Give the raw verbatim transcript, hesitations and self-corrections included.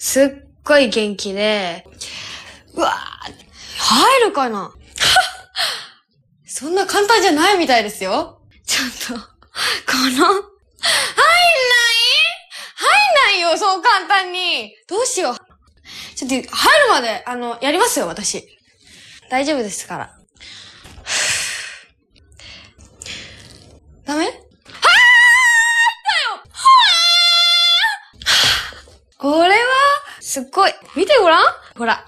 すっごい元気で、うわー、入るかなそんな簡単じゃないみたいですよ。ちょっと、この、入んない入んないよ、そう簡単に。どうしよう。ちょっと、入るまで、あの、やりますよ、私。大丈夫ですから。ダメ？はー！だよ！はー！これは、すっごい。見てごらん。ほら。